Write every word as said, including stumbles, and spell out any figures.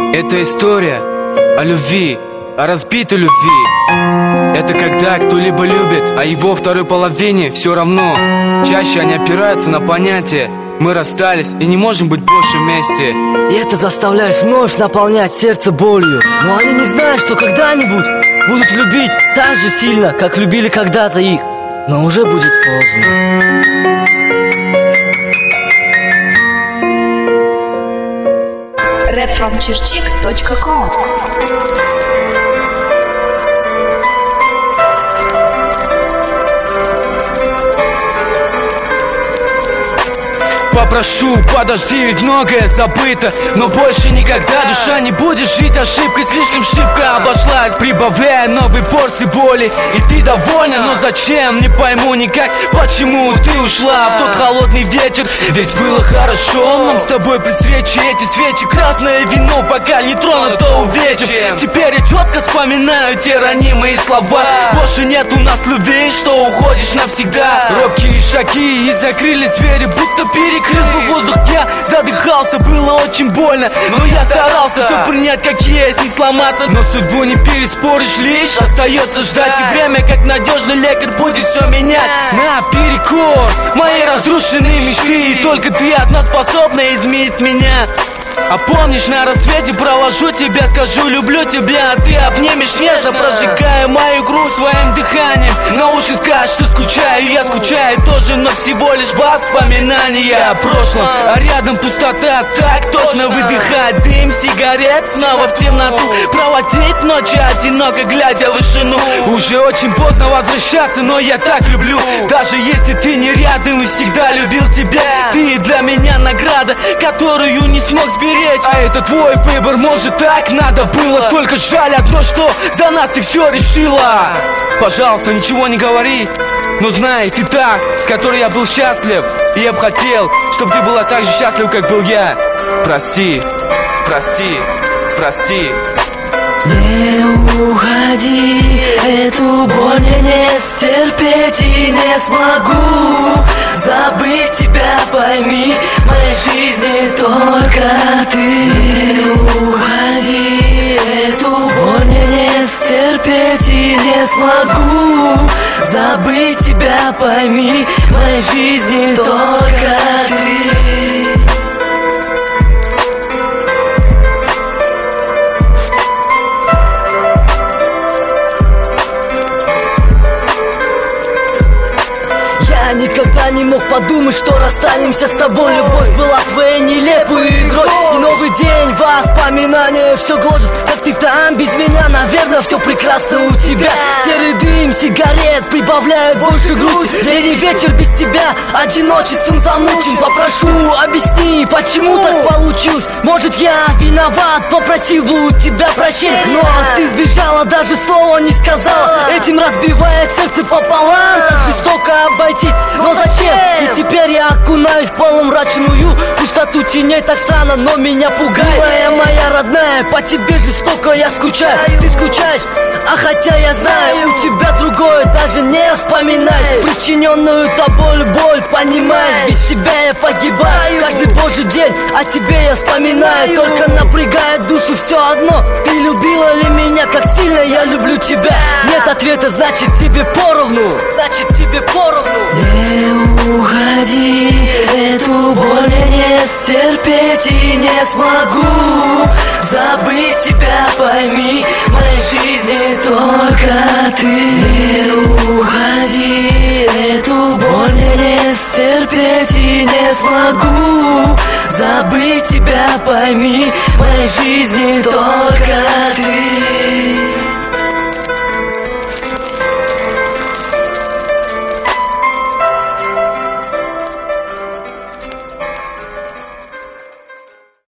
Это история о любви, о разбитой любви. Это когда кто-либо любит, а его второй половине все равно. Чаще они опираются на понятие: мы расстались и не можем быть больше вместе. И это заставляет вновь наполнять сердце болью. Но они не знают, что когда-нибудь будут любить так же сильно, как любили когда-то их. Но уже будет поздно. рэп фром черчик точка ком. Попрошу, подожди, ведь многое забыто. Но больше никогда душа не будет жить ошибкой. Слишком шибко обошлась, прибавляя новые порции боли. И ты довольна, но зачем? Не пойму никак, почему ты ушла в тот холодный вечер. Ведь было хорошо нам с тобой при встрече. Эти свечи, красное вино, пока не тронуто увечьем. Теперь я четко вспоминаю те ранимые слова. Больше нет у нас любви, что уходишь навсегда. Робкие шаги и закрылись двери, будто перекрыли воздух, я задыхался, было очень больно. Но я старался все принять как есть, не сломаться. Но судьбу не переспоришь, лишь остается ждать. И время, как надежный лекарь, будет все менять наперекор мои разрушенные мечты. И только ты одна способна изменить меня. А помнишь, на рассвете провожу тебя, скажу люблю тебя, а ты обнимешь нежно, прожигая мою грудь своим дыханием. На уши скажешь, что скучаю, я скучаю тоже, но всего лишь воспоминания о прошлом. А рядом пустота, так точно выдыхать дым сигарет, снова в темноту проводить ночи одиноко, глядя в вышину. Уже очень поздно возвращаться, но я так люблю. Даже если ты не рядом и всегда любил тебя. Ты для меня награда, которую не смог сберечь. А это твой выбор, может так надо было. Только жаль одно, что за нас ты все решила. Пожалуйста, ничего не говори, но знай, ты та, с которой я был счастлив. И я бы хотел, чтобы ты была так же счастлива, как был я. Прости, прости, прости. Не уходи, эту боль я не стерпеть и не смогу забыть тебя, пойми, в моей жизни только ты. Не уходи, эту боль я не стерпеть и не смогу забыть тебя, пойми, в моей жизни только ты. Я никогда не мог подумать, что расстанемся с тобой. Любовь была твоей нелепой игрой. И новый день, воспоминания все гложет. Как ты там без меня, наверное, все прекрасно у тебя. Серый дым сигарет прибавляет больше грусти. Летний вечер без тебя одиночеством замучен. Попрошу, объясни, почему так получилось. Может, я виноват, попросил бы у тебя прощения. Но ты сбежала, даже слова не сказала, этим разбивая сердце пополам. Так жестоко обойтись, но зачем? И теперь я окунаюсь в полумрачную пустоту теней. Так странно, но меня пугает. Милая моя родная, по тебе жестоко я скучаю. Ты скучаешь, а хотя я знаю, у тебя другое даже не вспоминаешь. Причиненную тобой боль, понимаешь, без тебя я погибаю. Каждый божий день о тебе я вспоминаю. Только напрягает душу все одно: ты любила ли меня, как сильно я люблю тебя? Нет ответа, значит тебе поровну. Значит тебе поровну. Не уходи, эту боль я не стерпеть и не смогу забыть тебя, пойми, в моей жизни только ты. Не уходи, эту боль я не стерпеть и не смогу забыть тебя, пойми, в моей жизни только